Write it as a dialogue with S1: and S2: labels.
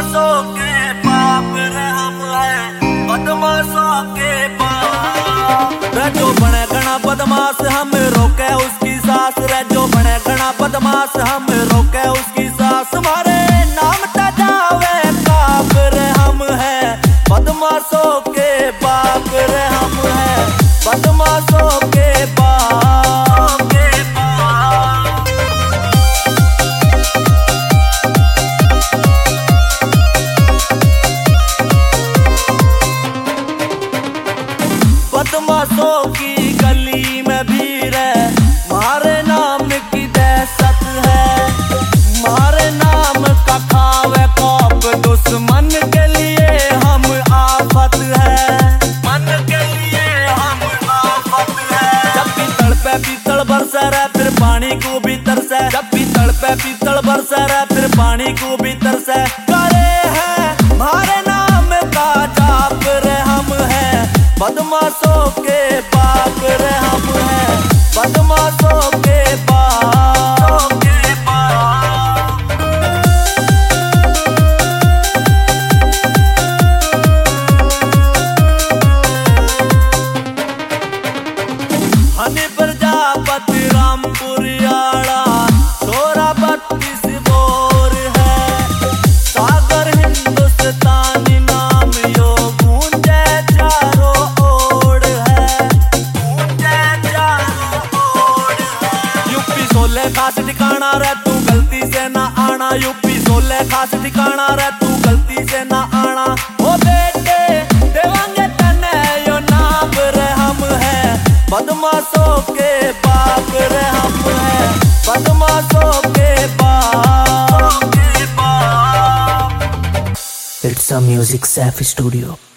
S1: बदमाशों के बाप रे हम हैं, बदमाशों के बाप रे। जो बने घना बदमाश हम रोके उसकी सास रे, जो बने घना बदमाश हम रोके उसकी सास। हमारे नाम तजावे काप रे हम हैं, बदमाशों के बाप रे हम हैं, बदमाशों के बाप के बाप। बदमाशों की गली में भीड़ है, मारे नाम की दहशत है, मारे नाम का खावे कौप। दुश्मन के लिए हम आफत है, मन के लिए हम आफत है। जब भी तड़पे पीतल बरसा रहा फिर पानी को भी तरसे, जब भी तड़पे पीतल बरसा रहा फिर पानी को भी तरसे। करे हैं मारे नाम का जाप रे हम हैं, बदमाशों के बाप रे हम हैं, बदमाशों के बाप के बाप। हनी प्रजापति रामपुरियाड़ा सोरा 32 बोर है, सागर हिंदुस्तानी नाम यो गूंजे चारों ओर है, गूंजे चारों ओर है। यूपी 16 खास ठिकाना रे तू गलती से ना आना, यूपी 16 खास ठिकाना रे तू गलती से ना आना। ओ बेटे देवांगे तने यो नाम रे हम हैं, बदमाशों के बाप रे हम हैं, बदमाशों के बाप के बाप।
S2: It's a Music Safe Studio.